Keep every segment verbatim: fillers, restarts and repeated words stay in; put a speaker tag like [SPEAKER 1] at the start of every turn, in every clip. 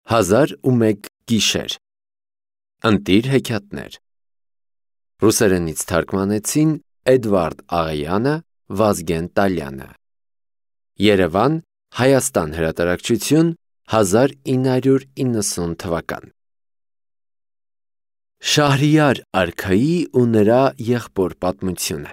[SPEAKER 1] Հազար ու մեկ գիշեր։ Ընտիր հեքիաթներ։ Ռուսերենից թարգմանեցին Էդվարդ Աղայանը, Վազգեն Տալյանը։ Երևան, Հայաստան հրատարակչություն, հազար ինը հարյուր իննսուն թվական։ Շահրիար արքայի ու նրա եղբոր պատմությունը։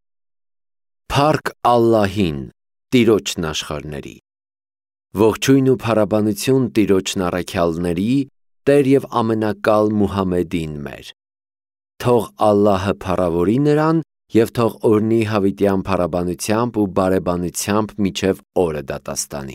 [SPEAKER 1] Փառք Ալլահին, Տիրոջն աշխարհների։ Ողջույն ու փառաբանություն Տիրոջն առաքյալների, Տեր և ամենակալ Մուհամմեդին մեր։ Թող Ալլահը փառավորի նրան և թող օրհնի հավիտյան փառաբանությամբ ու բարեբանությամբ մինչև օրը դատաստանի։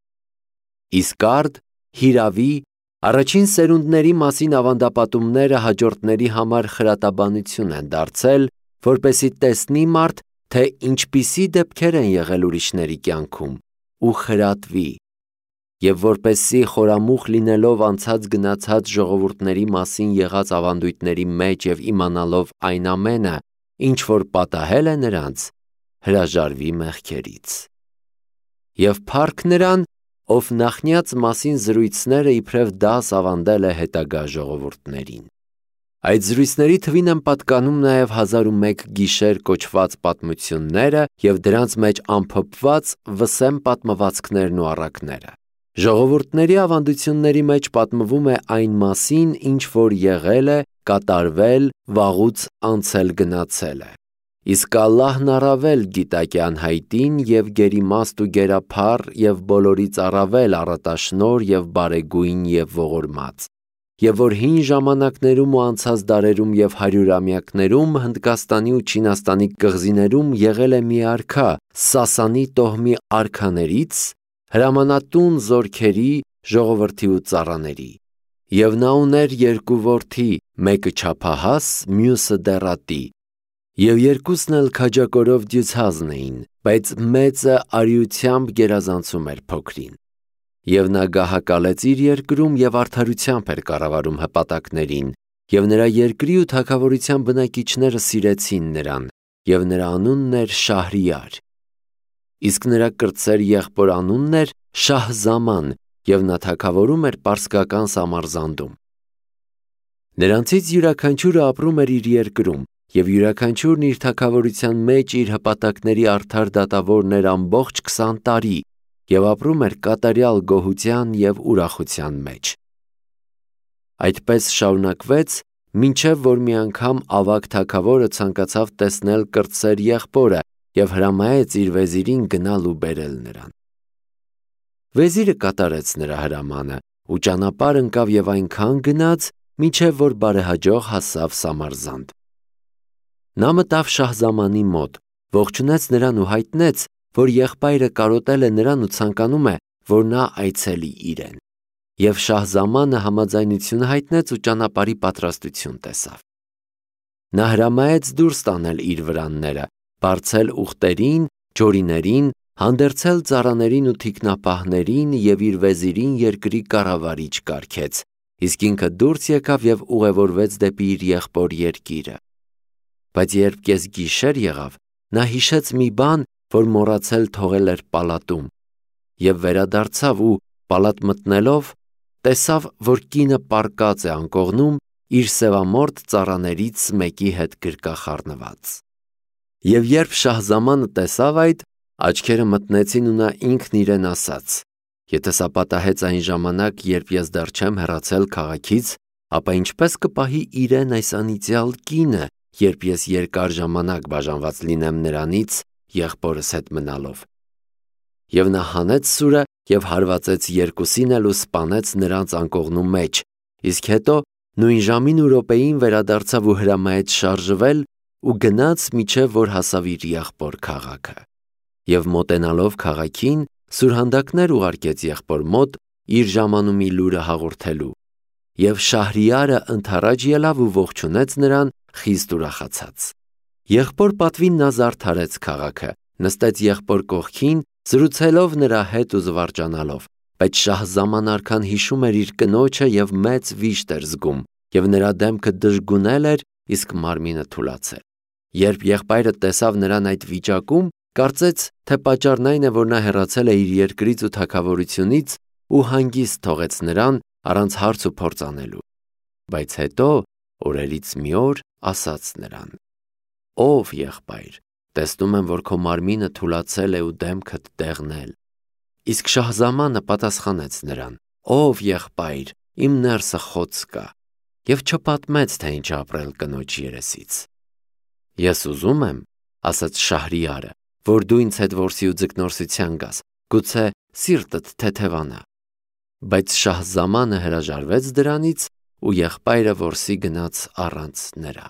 [SPEAKER 1] Իսկարդ, հիրավի, առաջին սերունդների մասին ավանդապատումները հաջորդների համար խրատաբանություն են դարձել, որպեսզի տեսնի մարդ, թե ինչպիսի դեպքեր են եղել ուրիշների կյանքում, ու խրատվի, և որպեսզի խորամուխ լինելով անցած գնացած ժողովուրդների մասին եղած ավանդույթների մեջ և իմանալով այն ամենը, ինչ որ պատահել է նրանց, հրաժարվի մեղքերից։ Եվ փառք նրան, ով նախնյաց մասին զրույցները իբրև դաս ավանդել է հետագա ժողովուրդներին։ Այդ զրույցների թվին են պատկանում նաև հազար ու մեկ գիշեր կոչված պատմությունները և դրանց մեջ ամփոփված վսեմ պատմվածքներն ու առակները։ Ժողովուրդների ավանդությունների մեջ պատմվում է այն մասին, ինչ որ եղել է, կատարվել, վաղուց անցել գնացել է։ Իսկ Ալլահն առավել գիտակյան հայտին և գերիմաստ ու գերափառ և բոլորից առավել առատաշնորհ և բարեգույն և ողորմած, և որ հին ժամանակներում ու անցած դարերում և հարյուրամյակներում Հնդկաստանի ու Չինաստանի կղզիներում եղել է մի արքա Սասանի տոհմի արքաներից, հրամանատուն զորքերի, ժողովրդի ու ծառաների։ Եվ նա ուներ երկու որդի, մեկը չափահաս, մյուսը դեռատի, և երկուսն էլ քաջակորով դյուցազն էին, բայց մեծը արիությամբ գերազանցում էր փոքրին։ Եվ նա գահակալեց իր երկրում և արդարությամբ էր կառավարում հպատակներին, և նրա երկրի ու թագավորության բնակիչները սիրեցին նրան, և նրա անունն էր Շահրիար։ Իսկ նրա կրտսեր եղբոր անունն էր Շահզաման, և նա թագավորում էր Պարսկական Սամարզանդում։ Նրանցից յուրաքանչյուրը ապրում էր իր երկրում, և յուրաքանչյուրն իր թագավորության մեջ իր հպատակների արդար դատավորն էր ամբողջ քսան տարի և ապրում էր կատարյալ գոհության և ուրախության մեջ։ Այդպես շարունակվեց, մինչև որ մի անգամ ավագ թագավորը ցանկացավ տեսնել կրտսեր եղբորը և հրամայեց իր վեզիրին գնալ ու բերել նրան։ Վեզիրը կատարեց նրա հրամանը ու ճանապարհ ընկավ և այնքան գնաց, մինչև որ բարեհաջող հասավ Սամարզանդ։ Նա մտավ Շահզամանի մոտ, ողջունեց նրան ու հայտնեց, որ եղբայրը կարոտել է նրան ու ցանկանում է, որ նա այցելի իրեն։ Եվ Շահզամանը համաձայնություն հայտնեց ու ճանապարհի պատրաստություն տեսավ։ Նա հրամայեց դուրս տանել իր վրանները, բարձել ուղտերին, ջորիներին, հանդերձել ծառաներին ու թիկնապահներին և իր վեզիրին երկրի կառավարիչ կարգեց, իսկ ինքը դուրս եկավ և ուղևորվեց դեպի իր եղբոր երկիրը։ Բայց երբ կեսգիշեր եղավ, նա հիշեց մի բան, որ մոռացել թողել էր պալատում, և վերադարձավ ու, պալատ մտնելով, տեսավ, որ կինը պառկած է անկողնում իր սևամորթ ծառաներից մեկի հետ գրկախառնված։ Եվ երբ Շահզամանը տեսավ այդ, աչքերը մթնեցին ու նա ինքն իրեն ասաց. «Եթե սա պատահեց այն ժամանակ, երբ ես դեռ չեմ հեռացել քաղաքից, ապա ինչպես կպահի իրեն այս անիծյալ կինը, երբ ես երկար ժամանակ բաժանված լինեմ նրանից, եղբորս հետ մնալով»։ Եվ նա հանեց սուրը և հարվածեց երկուսին էլ ու սպանեց նրանց անկողնու մեջ, իսկ հետո նույն ժամին ու րոպեին վերադարձավ ու հրամայեց շարժվել ու գնաց, մինչև որ հասավ իր եղբոր քաղաքը։ Եվ մոտենալով քաղաքին, սուրհանդակներ ուղարկեց եղբոր մոտ իր ժամանումի լուրը հաղորդելու։ Եվ Շահրիարը ընդառաջ ելավ ու ողջունեց նրան խիստ ուրախացած։ Եղբոր պատվին նա զարդարեց քաղաքը, նստեց եղբոր կողքին, զրուցելով նրա հետ ու զվարճանալով, բայց Շահզաման արքան հիշում էր իր կնոջը և մեծ վիշտ էր զգում, և նրա դեմքը դժգունել էր, իսկ մարմինը թուլացել։ Երբ եղբայրը տեսավ նրան այդ վիճակում, կարծեց, թե պատճառն այն է, որ նա հեռացել է իր երկրից ու թագավորությունից ու հանգիստ թողեց նրան, առանց հարց ու փորձ անելու։ Բայց հետո օրերից մի օր ասաց նրան. «Ով եղբայր, տեսնում եմ, որ քո մարմինը թուլացել է ու դեմքդ դեղնել»։ Իսկ Շահզամանը պատասխանեց նրան. «Ով եղբայր, իմ ներսը խոց կա», և չպատմեց, թե ինչ ապրել կնոջ երեսից։ «Ես ուզում եմ, — ասաց Շահրիարը, — որ դու ինձ հետ որսի ու ձկնորսության գաս, գուցե սիրտդ թեթևանա»։ Բայց Շահզամանը հրաժարվեց դրանից ու եղբայրը որսի գնաց առանց նրա։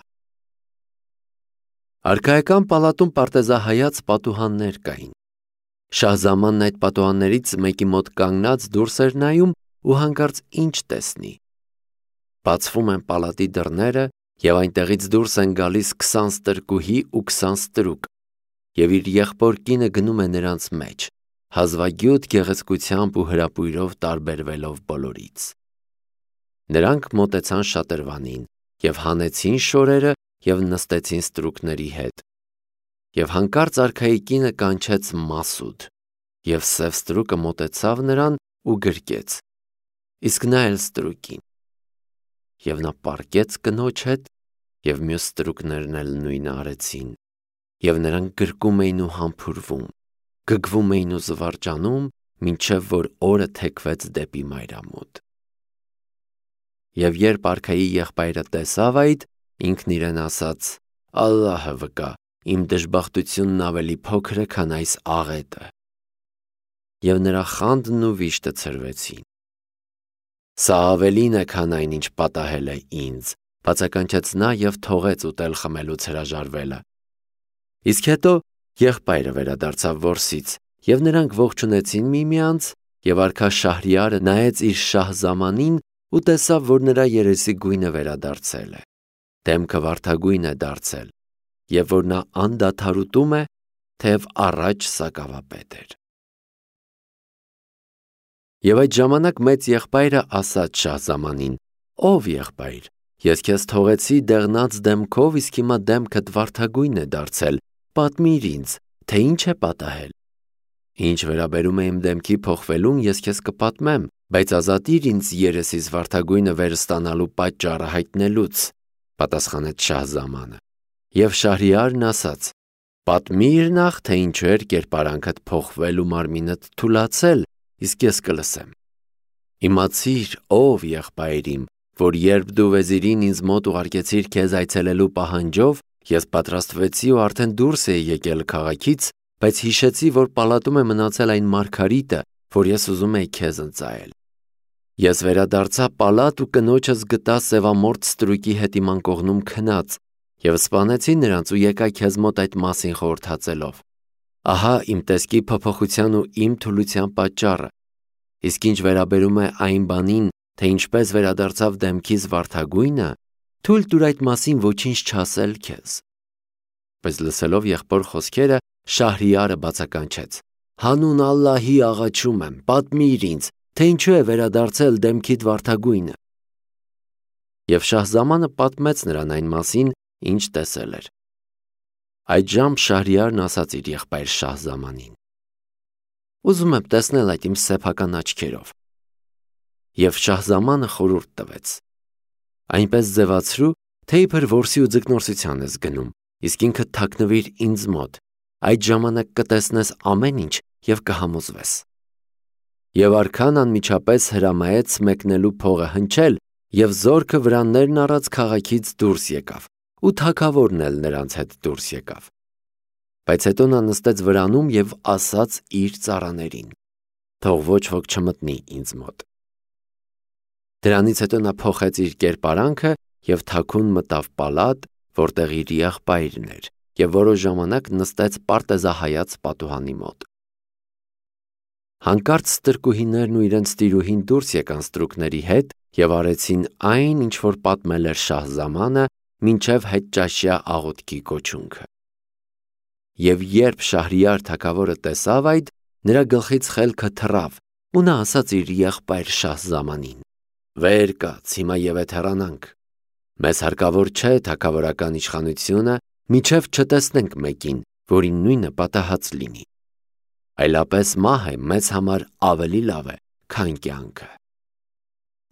[SPEAKER 1] Արքայական պալատում պարտեզահայաց պատուհաններ կային։ Շահզամանն այդ պատուհաններից մեկի մոտ կանգնած դուրս էր նայում ու հանկարծ ինչ տեսնի։ Բացվում են պալատի դռները, և այնտեղից դուրս են գալիս քսան ստրկուհի ու քսան ստրուկ, և իր եղբոր կինը գնում է նրանց մեջ, հազվագյուտ գեղեցկությամբ ու հրապույրով տարբերվելով բոլորից։ Նրանք մոտեցան շատրվանին և հանեցին շորերը և նստեցին ստրուկների հետ։ Եվ հանկարծ արքայի կինը կանչեց Մասուդ, և սև ստրուկը մոտեցավ նրան ու գրկեց, իսկ նա էլ ստրուկին։ Եվ նա պառկեց կնոջ հետ, և մյուս ստրուկներն էլ նույնը արեցին, և նրանք գրկում էին ու համբուրվում, գգվում էին ու զվարճանում, մինչև որ օրը թեքվեց դեպի մայրամուտ։ Եվ երբ արքայի եղբայրը տեսավ այդ, ինքն իրեն ասաց. «Ալլահը վկա, իմ դժբախտությունն ավելի փոքր է, քան այս աղետը»։ Եվ նրա խանդն ու վիշտը ցրվեցին։ «Սա ավելին է, քան այն, ինչ պատահել է ինձ», բացականչեց նա և թողեց ուտել խմելուց հրաժարվելը։ Իսկ հետո եղբայրը վերադարձավ որսից, և նրանք ողջունեցին միմյանց, և արքա Շահրիարը նայեց իր Շահզամանին ու տեսավ, որ նրա երեսի գույնը վերադարձել է, դեմքը վարդագույն է դարձել, և որ նա անդադար ուտում է, թեև առաջ սակավապետ էր։ Եվ այդ ժամանակ մեծ եղբայրը ասաց Շահզամանին. «Ով եղբայր, ես քեզ թողեցի դեղնած դեմքով, իսկ հիմա դեմքդ վարդագույն է դարձել, պատմիր ինձ, թե ինչ է պատահել»։ «Ինչ վերաբերում է իմ դեմքի փոխվելուն, ես քեզ կպատմեմ, բայց ազատիր ինձ երեսիս վարդագույնը վերստանալու պատճառը հայտնելուց», պատասխանեց Շահզամանը։ Եվ Շահրիարն ասաց. «Պատմիր նախ, թե ինչու էր կերպարանքդ փոխվել ու մարմինդ թուլացել, իսկ ես կլսեմ»։ «Իմացիր, ով եղբայր իմ, որ երբ դու վեզիրին ինձ մոտ ուղարկեցիր քեզ այցելելու պահանջով, ես պատրաստվեցի ու արդեն դուրս էի եկել քաղաքից, բայց հիշեցի, որ պալատում է մնացել այն մարգարիտը, որ ես ուզում էի քեզ ընծայել։ Ես վերադարձա պալատ ու կնոջս գտա սևամորթ ստրուկի հետ իմ անկողնում քնած, և սպանեցի նրանց ու եկա քեզ մոտ այդ մասին խորհրդածելով։ Ահա իմ տեսքի փոփոխության ու իմ թուլության պատճառը։ Իսկ ինչ վերաբերում է այն բանին, թե ինչպես վերադարձավ դեմքիս վարդագույնը, թույլ տուր այդ մասին ոչինչ չասել քեզ»։ Բայց լսելով եղբոր խոսքերը, Շահրիարը բացականչեց. «Հանուն Ալլահի աղաչում եմ, պատմիր ինձ, թե ինչու է վերադարձել դեմքիդ վարդագույնը»։ Եվ Շահզամանը պատմեց նրան այն մասին, ինչ տեսել էր։ Այդժամ Շահրիարն ասաց իր եղբայր Շահզամանին. «Ուզում եմ տեսնել այդ իմ սեփական աչքերով»։ Եվ Շահզամանը խորհուրդ տվեց. «Այնպես ձևացրու, թե իբր որսի ու ձկնորսության ես գնում, իսկ ինքդ թաքնվիր ինձ մոտ, այդ ժամանակ կտեսնես ամեն ինչ և կհամոզվես»։ Եվ արքան անմիջապես հրամայեց մեկնելու փողը հնչել, և զորքը վրաններն առած քաղաքից դուրս եկավ, ու թագավորն էլ նրանց հետ դուրս եկավ։ Բայց հետո նա նստեց վրանում և ասաց իր ծառաներին. «Թող ոչ ոք չմտնի ինձ մոտ»։ Դրանից հետո նա փոխեց իր կերպարանքը և թաքուն մտավ պալատ, որտեղ իր եղբայրն էր, և որոշ ժամանակ նստեց պարտեզահայաց պատուհանի մոտ։ Հանկարծ ստրկուհիներն ու իրենց տիրուհին դուրս եկան ստրուկների հետ և արեցին այն, ինչ որ պատմել էր Շահզամանը, մինչև հետճաշյա աղոթքի կոչունքը։ Եվ երբ Շահրիար թագավորը տեսավ այդ, նրա գլխից խելքը թռավ, ու նա ասաց իր եղբայր Շահզամանին. «Վեր կաց, հիմա ևեթ հեռանանք։ Մեզ հարկավոր չէ թագավորական իշխանությունը, մինչև չտեսնենք մեկին, որին նույնը պատահած լինի։ Այլապես մահը մեզ համար ավելի լավ է, քան կյանքը»։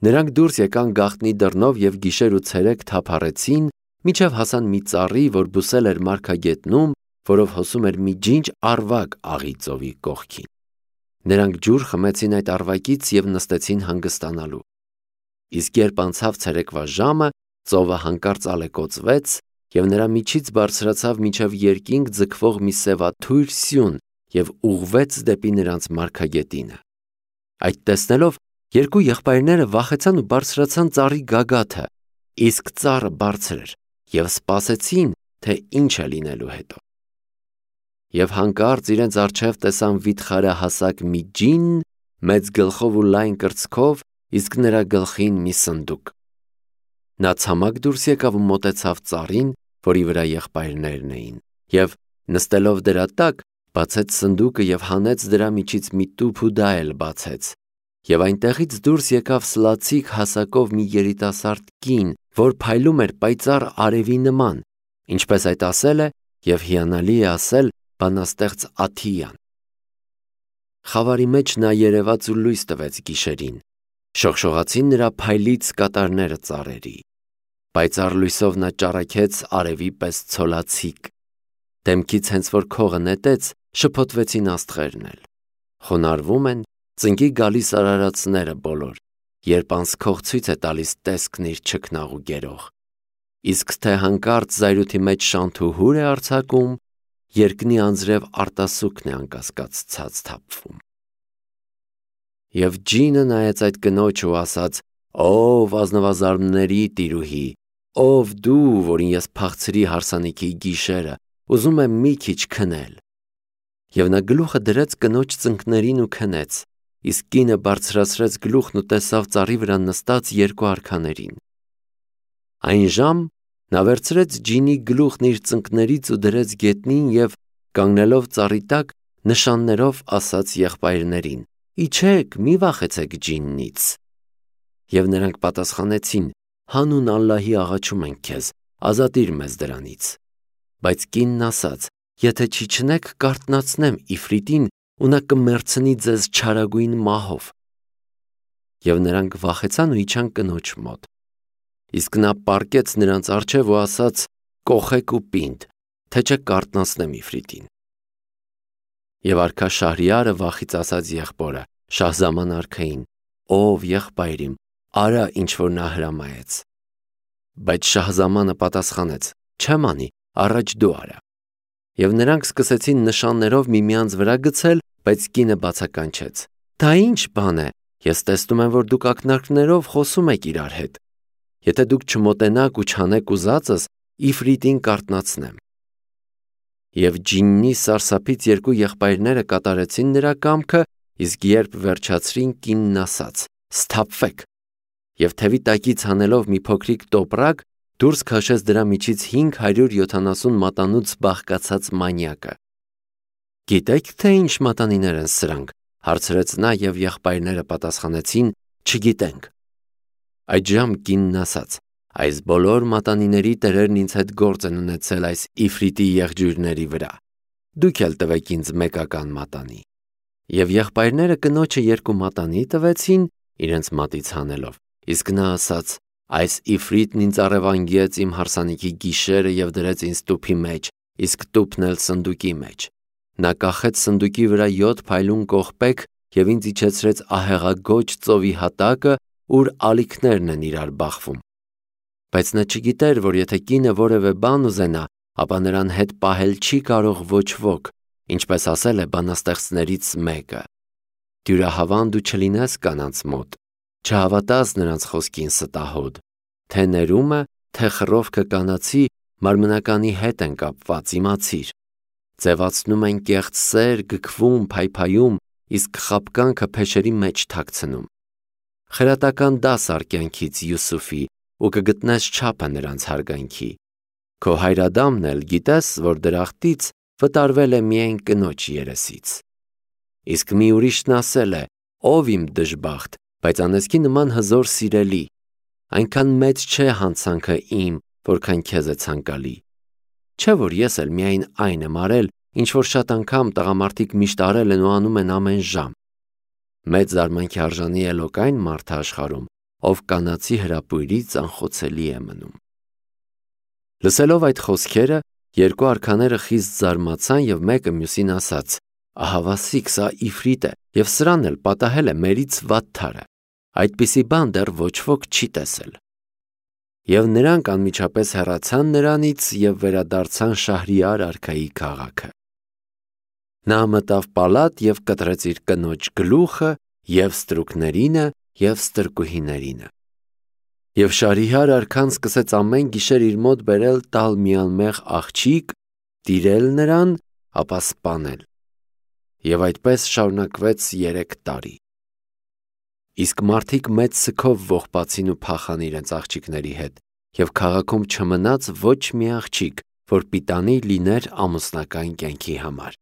[SPEAKER 1] Նրանք դուրս եկան գաղտնի դռնով և գիշեր ու ցերեկ թափառեցին, մինչև հասան մի ծառի, որ բուսել էր մարգագետնում, որով հոսում էր մի ջինջ առվակ աղի ծովի կողքին։ Նրանք ջուր խմեցին այդ առվակից և նստեցին հանգստանալու։ Իսկ երբ անցավ ցերեկվա ժամը, ծովը հանկարծ ալեկոծվեց, և նրա միջից բարձրացավ մինչև երկինք ձգվող մի սևաթույր սյուն և ուղղվեց դեպի նրանց մարգագետինը։ Այդ տեսնելով երկու եղբայրները վախեցան ու բարձրացան ծառի գագաթը, իսկ ծառը բարձր էր, և սպասեցին, թե ինչ է լինելու հետո։ Եվ հանկարծ իրենց առջև տեսան վիթխարահասակ մի ջին, մեծ գլխով ու լայն կրծքով, իսկ նրա գլխին մի սնդուկ։ Նա ցամաք դուրս եկավ ու մոտեցավ ծառին, որի վրա եղբայրներն էին, և նստելով դրա տակ, բացեց սնդուկը և հանեց դրա միջից մի տուփ ու դա էլ բացեց։ Եվ այնտեղից դուրս եկավ սլացիկ հասակով մի երիտասարդ կին, որ փայլում էր պայծառ արևի նման, ինչպես այդ ասել է և հիանալի է ասել բանաստեղծ Աթիյան. Խավարի մեջ նա երևաց ու լույս տվեց գիշերին, շողշողացին նրա փայլից կատարները ծառերի, պայծառ լույսով նա ճառագեց արևի պես ցոլացիկ, դեմքից հենց որ քողը նետեց, շփոթվեցին աստղերն էլ, խոնարհվում են, ծնկի գալիս արարածները բոլոր, երբ անցքող ցույց է տալիս տեսքն իր չքնաղ ու գերող, իսկ թե հանկարծ զայրույթի մեջ շանթուհուր է արձակում, երկնի անձրև արտասուքն է անկասկած ցած թափվում։ Եվ ջինը նայեց այդ կնոջը ու ասաց. «Ով ազնվազարդների տիրուհի, ով դու, որին ես փախցրի հարսանիքի գիշերը, ուզում եմ մի քիչ քնել»։ Եվ նա գլուխը դրեց կնոջ ծնկներին ու քնեց, իսկ կինը բարձրացրեց գլուխն ու տեսավ ծառի վրա նստած երկու արքաներին։ Այն ժամ նա վերցրեց ջինի գլուխն իր ծնկներից ու դրեց գետնին և, կանգնելով ծառի տակ, նշաններով ասաց եղբայրներին. «Իջեք, մի վախեցեք ջիննից»։ Եվ նրանք պատասխանեցին. «Հանուն Ալլահի աղաչում ենք քեզ, ազատիր մեզ դրանից»։ Բայց կինն ասաց. «Եթե չիջնեք, կարթնացնեմ Իֆրիտին ու նա կմեռցնի ձեզ չարագույն մահով»։ Եվ նրանք վախեցան ու իջան կնոջ մոտ։ Իսկ նա պառկեց նրանց առջև ու ասաց. «Կոխեք ու պինդ, թե չէ կարթնացնեմ Իֆրիտին»։ Եվ արքա Շահրիարը վախից ասաց եղբորը՝ Շահզաման արքային. «Ով եղբայր իմ, արա ինչ որ նա հրամայեց»։ Բայց Շահզամանը պատասխանեց. «Չեմ անի, առաջ դու արա»։ Եվ նրանք սկսեցին նշաններով միմյանց վրա գցել, բայց կինը բացականչեց. «Դա ի՞նչ բան է, ես տեսնում եմ, որ դուք ակնարկներով խոսում եք իրար հետ։ Եթե դուք չմոտենաք ու չանեք ուզածս, Իֆրիտին կարթնացնեմ»։ Եվ ջիննի սարսափից երկու եղբայրները կատարեցին նրա կամքը, իսկ երբ վերջացրին, կինն ասաց. «Սթափվեք»։ Եվ թևի տակից հանելով մի փոքրիկ տոպրակ, դուրս քաշեց դրա միջից հինգ հարյուր յոթանասուն մատանուց բաղկացած մանյակը։ «Գիտեք, թե ինչ մատանիներ են սրանք»։ Հարցրեց նա, և եղբայրները պատասխանեցին. «Չգիտենք»։ Այդժամ կինն ասաց. «Այս բոլոր մատանիների տերերն ինձ հետ գործ են ունեցել այս Իֆրիտի եղջյուրների վրա, դուք էլ տվեք ինձ մեկական մատանի»։ Եվ եղբայրները կնոջը երկու մատանի տվեցին, իրենց մատից հանելով, իսկ նա ասաց. «Այս Իֆրիտն ինձ առևանգեց իմ հարսանիքի գիշերը և դրեց ինձ տուփի մեջ, իսկ տուփն էլ սնդուկի մեջ։ Նա կախեց սնդուկի վրա յոթ փայլուն կողպեք և ինձ իջեցրեց ահեղագոչ ծովի հատակը, ուր ալիքներն են իրար բախվում։ Բայց նա չգիտեր, որ եթե կինը որևէ բան ուզենա, ապա նրան հետ պահել չի կարող ոչ ոք, ինչպես ասել է բանաստեղծներից մեկը. «Դյուրահավան դու չլինես կանանց մոտ, չհավատաս նրանց խոսքին ստահոդ, թե ներումը, թե խռովքը կանացի մարմնականի հետ են կապված, իմացիր։ Ձևացնում են կեղծ սեր, գքվում, փայփայում, իսկ խաբկանքը փեշերի մեջ թաքցնում։ Խրատական դաս առ կյանքից Յուսուֆի ու կգտնես չափը նրանց հարգանքի։ Քո հայրադամն էլ գիտես, որ դրախտից վտարվել է միայն կնոջ երեսից։ Իսկ մի ուրիշն ասել է. ով իմ դժբախտ, բայց անեծքի նման հզոր սիրելի, այնքան մեծ չէ հանցանքը իմ, որքան քեզ է ցանկալի։ Չէ՞ որ ես էլ միայն այն եմ արել, ինչ որ շատ անգամ տղամարդիկ միշտ արել են ու անում են ամեն ժամ։ Մեծ զարմանքի արժանի է լոկ այն մարդը աշխարհում, ով կանացի հրապույրից անխոցելի է մնում։ Լսելով այդ խոսքերը, երկու արքաները խիստ զարմացան և մեկը մյուսին ասաց. «Ահավասիկ, սա իֆրիտ է, և սրան էլ պատահել է մերից վատթարը, այդպիսի բան դեռ ոչ ոք չի տեսել»։ Եվ նրանք անմիջապես հեռացան նրանից և վերադարձան Շահրիար արքայի քաղաքը։ Նա մտավ պալատ և կտրեց իր կնոջ գլուխը և ստրուկներինը և ստրկուհիներինը։ Եվ Շահրիար արքան սկսեց ամեն գիշեր իր մոտ բերել տալ մի անմեղ աղջիկ, տիրել նրան, ապա սպանել։ Եվ այդպես շարունակվեց երեք տարի։ Իսկ մարդիկ մեծ սգով ողբացին ու փախան իրենց աղջիկների հետ, և քաղաքում չմնաց ոչ մի աղջիկ, որ պիտանի լիներ ամուսնական կյանքի համար։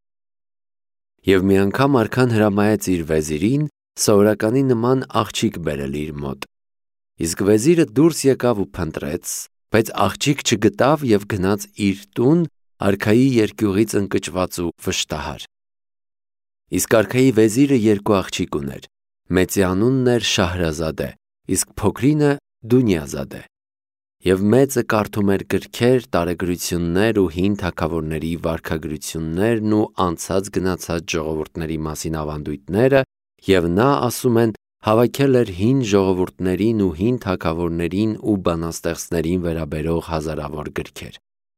[SPEAKER 1] Եվ մի անգամ արքան հրամայեց իր վեզիրին սովորականի նման աղջիկ բերել իր մոտ։ Իսկ վեզիրը դուրս եկավ ու փնտրեց, բայց աղջիկ չգտավ և գնաց իր տուն արքայի երկյուղից ընկճված ու վշտահար։ Իսկ արքայի վեզիրը երկու աղջիկ ուներ, մեծի անունն էր Շահրազադե, իսկ փոքրինը Դունյազադե։ Եվ մեծը կարդում էր գրքեր, տարեգրություններ ու հին թագավորների վարքագրություններն ու անցած գնացած ժողովուրդների մասին ավանդույթները, և նա, ասում են, հավաքել էր հին ժողովուրդներին ու հին թագավորներին ու բանաստեղծներին վերաբերող հազարավոր գրքեր։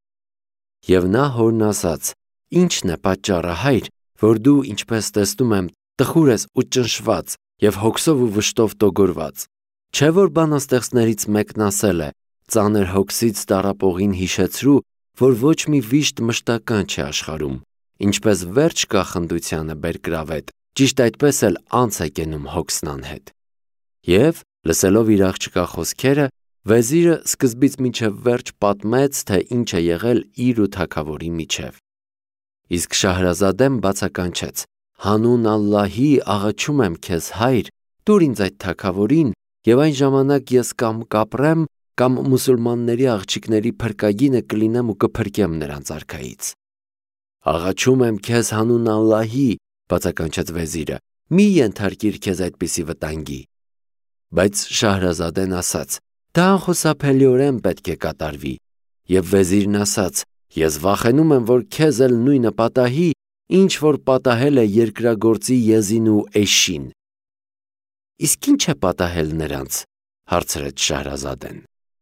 [SPEAKER 1] Եվ նա հորն ասաց. «Ի՞նչն է պատճառը, հայր, որ դու, ինչպես տեսնում եմ, տխուր ես ու ճնշված և հոգսով ու վշտով տոգորված։ Չէ՞ որ բանաստեղծներից մեկն ասել է. ծանր հոգսից տառապողին հիշեցրու, որ ոչ մի վիշտ մշտական չէ աշխարհում, ինչպես վերջ կա խնդությանը բերկրավետ, ճիշտ այդպես էլ անց է կենում հոգսն անհետ»։ Եվ, լսելով իր աղջկա խոսքերը, վեզիրը սկզբից մինչև վերջ պատմեց, թե ինչ է եղել իր ու թագավորի միջև։ Իսկ Շահրազադեն բացականչեց. «Հանուն Ալլահի աղաչում եմ քեզ, հայր, տուր ինձ այդ թագավորին, և այն ժամանակ ես կամ կապրեմ, կամ մուսուլմանների աղջիկների փրկագինը կլինեմ ու կփրկեմ նրանց արքայից»։ «Աղաչում եմ քեզ հանուն Ալլահի», բացականչեց վեզիրը, «մի ենթարկիր քեզ այդպիսի վտանգի»։ Բայց Շահրազադեն ասաց. «Դա անխուսափելիորեն պետք է կատարվի»։ Եվ վեզիրն ասաց. «Ես վախենում եմ, որ քեզ էլ նույնը պատահի, ինչ որ պատահել է երկրագործի Եզին ու Էշին»։ «Իսկ ի՞նչ է պատահել նրանց», հարցրեց Շահրազադեն։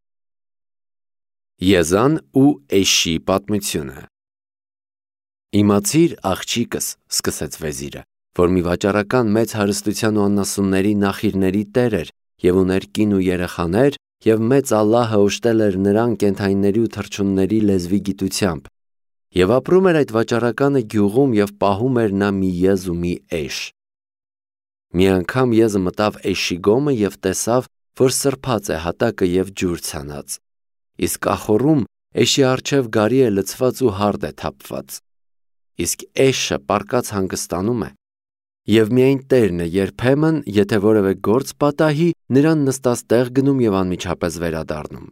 [SPEAKER 1] Եզան ու Էշի պատմությունը։ «Իմացիր, աղջիկս», սկսեց վեզիրը, որ մի վաճառական մեծ հարստության ու անասունների նախիրների տեր էր և ուներ կին ու երեխաներ, և մեծ Ալլահը օժտել էր նրան կենդանիների ու թռչունների լեզվի գիտությամբ, և ապրում էր այդ վաճառականը գյուղում և պահում էր նա մի եզ ու մի էշ։ Մի անգամ եզը մտավ էշի գոմը և տեսավ, որ սրբած է հատակը և ջուր ցանած, իսկ ախոռում էշի առջև գարի է լցված ու հարդ է թափված։ Իսկ էշը պառկած հանգստանում է, և միայն տերն է երբեմն, եթե որևէ գործ պատահի, նրան նստած տեղ գնում և անմիջապես վերադառնում։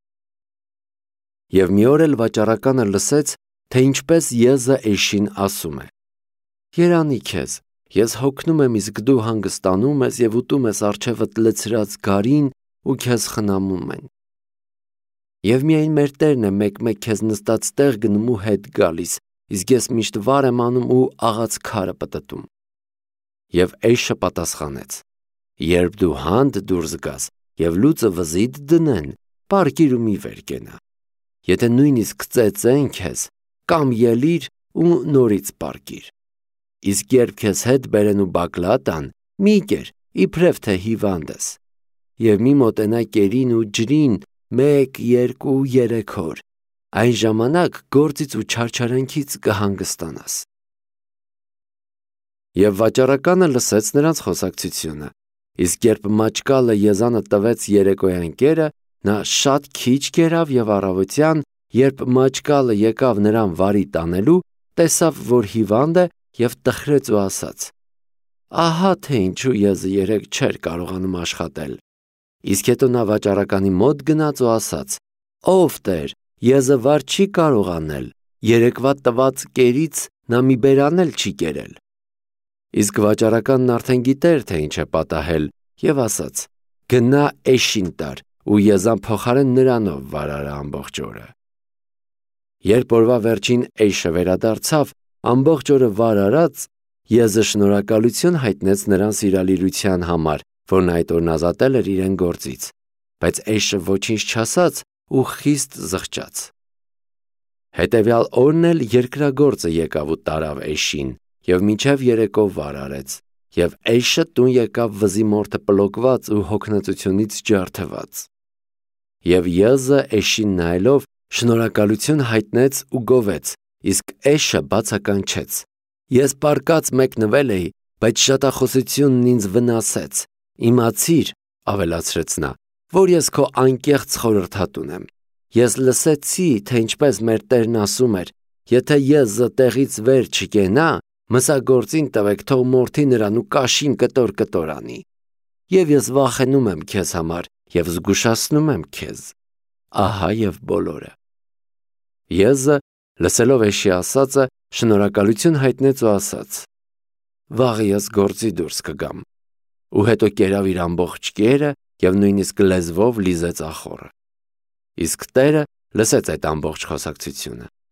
[SPEAKER 1] Եվ մի օր էլ վաճառականը լսեց, թե ինչպես եզը էշին ասում է. «Երանի քեզ, ես հոգնում եմ, իսկ դու հանգստանում ես և ուտում ես առջևդ լցրած գարին ու քեզ խնամում են։ Եվ միայն մեր տերն է մեկ-մեկ քեզ նստած տեղ գնում ու հետ գալիս, իսկ ես միշտ վար եմ անում ու աղացքարը պտտում»։ Եվ էշը պատասխանեց. «Երբ դու հանդ դուրս գաս և լուծը վզիդ դնեն, պառկիր ու մի վեր կենա։ Եթե նույնիսկ ծեծեն քեզ, կամ ելիր ու նորից պառկիր։ Իսկ երբ քեզ հետ բերեն ու բակլա տան, մի կեր, իբրև թե հիվանդ ես, և մի մոտենա կերին ու ջրին մեկ, երկու, երեք օր, այն ժամանակ գործից ու չարչարանքից կհանգստանաս»։ Եվ վաճառականը լսեց նրանց խոսակցությունը, իսկ երբ մաճկալը եզանը տվեց երեկոյան կերը, նա շատ քիչ կերավ և առավոտյան, երբ մաճկալը եկավ նրան վարի տանելու, տեսավ, որ հիվանդ է և տխրեց ու ասաց. «Ահա թե ինչու եզը երեկ չէր կարողանում աշխատել»։ Իսկ հետո նա վաճառականի մոտ գնաց ու ասաց. «Ով Տեր, եզը վար չի կարող անել, երեկվա տված կերից նա մի բերան էլ չի կերել»։ Իսկ վաճառականն արդեն գիտեր, թե ինչ է պատահել, և ասաց. գնա էշին տար ու եզան փոխարեն նրանով վարարա ամբողջ օրը։ Երբ օրվա վերջին էշը վերադարձավ, ամբողջ օրը վարարած, եզը շնորհակալություն հայտնեց նրան սիրալիրության համար, որն այդ օրն ազատել էր իրեն գործից, բայց էշը ոչինչ չասաց ու խիստ զղջաց։ Հետևյալ օրն էլ երկրագործը եկավ ու տարավ էշին և մինչև երեկո վարարեց, և էշը տուն եկավ վզի մորթը պլոկված ու հոգնածությունից ջարդված։ Եվ եզը էշին նայելով շնորհակալություն հայտնեց ու գովեց, իսկ էշը բացականչեց. «Ես պարկած մեկնվել էի, բայց շատախոսությունն ինձ վնասեց, իմացիր, ավելացրեց նա, որ ես քո անկեղծ խորհրդատուն եմ։ Ես լսեցի, թե ինչպես մեր Տերն ասում էր. եթե եզը տեղից վեր չկենա, մսագործին տվեք, թող մորթի նրան ու կաշին կտոր-կտոր անի։ Եվ ես վախենում եմ քեզ համար և զգուշացնում եմ քեզ։ Ահա և բոլորը»։ Եզը, լսելով էշի ասածը, շնորհակալություն հայտնեց ու ասաց. «Վաղը ես գործի դուրս կգամ»։ Ու հետո կերավ իր ամբողջ կերը և նույնիսկ լեզվով լիզեց ախոռը։ Իսկ Տերը լսեց այդ ամբողջ խոսակցությունը։